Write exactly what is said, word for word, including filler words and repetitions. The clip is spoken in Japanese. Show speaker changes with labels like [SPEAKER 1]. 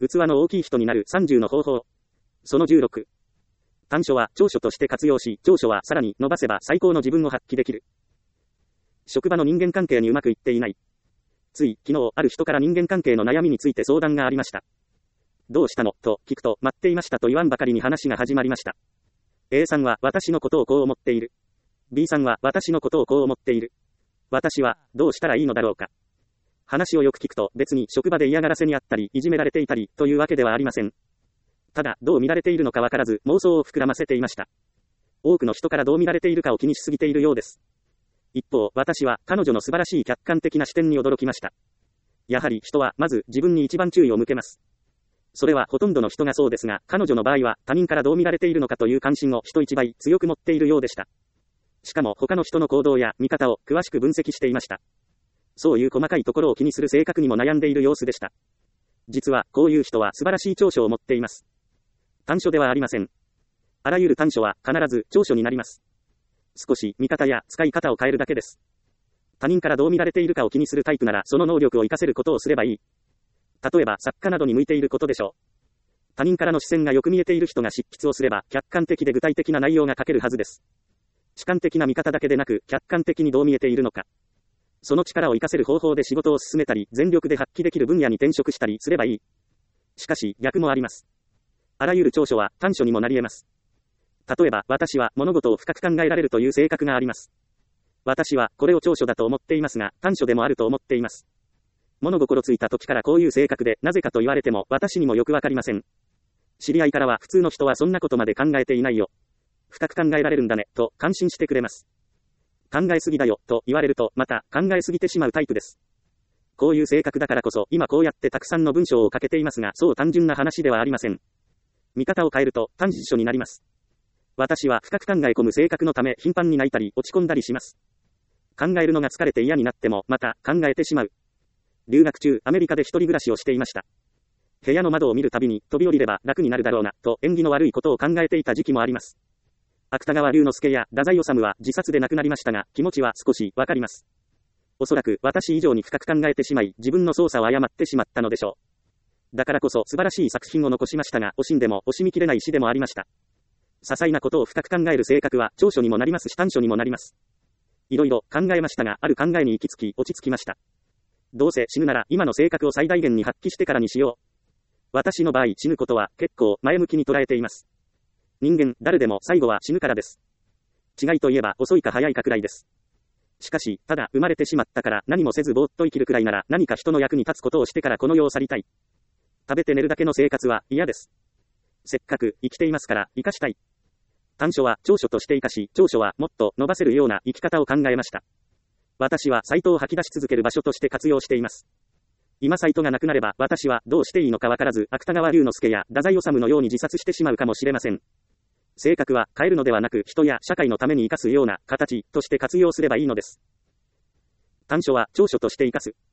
[SPEAKER 1] 器の大きい人になるさんじゅうの方法。そのじゅうろく。短所は長所として活用し、長所はさらに伸ばせば最高の自分を発揮できる。職場の人間関係にうまくいっていない。つい、昨日、ある人から人間関係の悩みについて相談がありました。どうしたのと聞くと、待っていましたと言わんばかりに話が始まりました。A さんは私のことをこう思っている。B さんは私のことをこう思っている。私は、どうしたらいいのだろうか。話をよく聞くと、別に職場で嫌がらせにあったり、いじめられていたり、というわけではありません。ただ、どう見られているのかわからず、妄想を膨らませていました。多くの人からどう見られているかを気にしすぎているようです。一方、私は、彼女の素晴らしい客観的な視点に驚きました。やはり人は、まず、自分に一番注意を向けます。それはほとんどの人がそうですが、彼女の場合は、他人からどう見られているのかという関心を人一倍強く持っているようでした。しかも、他の人の行動や見方を詳しく分析していました。そういう細かいところを気にする性格にも悩んでいる様子でした。実は、こういう人は素晴らしい長所を持っています。短所ではありません。あらゆる短所は必ず長所になります。少し見方や使い方を変えるだけです。他人からどう見られているかを気にするタイプならその能力を活かせることをすればいい。例えば作家などに向いていることでしょう。他人からの視線がよく見えている人が執筆をすれば客観的で具体的な内容が書けるはずです。主観的な見方だけでなく客観的にどう見えているのか。その力を活かせる方法で仕事を進めたり全力で発揮できる分野に転職したりすればいい。しかし逆もあります。あらゆる長所は短所にもなり得ます。例えば私は物事を深く考えられるという性格があります。私はこれを長所だと思っていますが短所でもあると思っています。物心ついた時からこういう性格でなぜかと言われても私にもよくわかりません。知り合いからは普通の人はそんなことまで考えていないよ。深く考えられるんだねと感心してくれます。考えすぎだよと言われるとまた考えすぎてしまうタイプです。こういう性格だからこそ今こうやってたくさんの文章を書けていますがそう単純な話ではありません。見方を変えると短所になります。私は深く考え込む性格のため頻繁に泣いたり落ち込んだりします。考えるのが疲れて嫌になってもまた考えてしまう。留学中アメリカで一人暮らしをしていました。部屋の窓を見るたびに飛び降りれば楽になるだろうなと縁起の悪いことを考えていた時期もあります。芥川龍之介や太宰治は自殺で亡くなりましたが気持ちは少しわかります。おそらく私以上に深く考えてしまい自分の操作を誤ってしまったのでしょう。だからこそ素晴らしい作品を残しましたが惜しんでも惜しみきれない詩でもありました。些細なことを深く考える性格は長所にもなりますし短所にもなります。いろいろ考えましたがある考えに行き着き落ち着きました。どうせ死ぬなら今の性格を最大限に発揮してからにしよう。私の場合死ぬことは結構前向きに捉えています。人間誰でも最後は死ぬからです。違いといえば遅いか早いかくらいです。しかし、ただ生まれてしまったから何もせずぼーっと生きるくらいなら何か人の役に立つことをしてからこの世を去りたい。食べて寝るだけの生活は嫌です。せっかく生きていますから生かしたい。短所は長所として生かし、長所はもっと伸ばせるような生き方を考えました。私はサイトを吐き出し続ける場所として活用しています。今サイトがなくなれば私はどうしていいのかわからず芥川龍之介や太宰治のように自殺してしまうかもしれません。性格は変えるのではなく人や社会のために生かすような形として活用すればいいのです。短所は長所として生かす。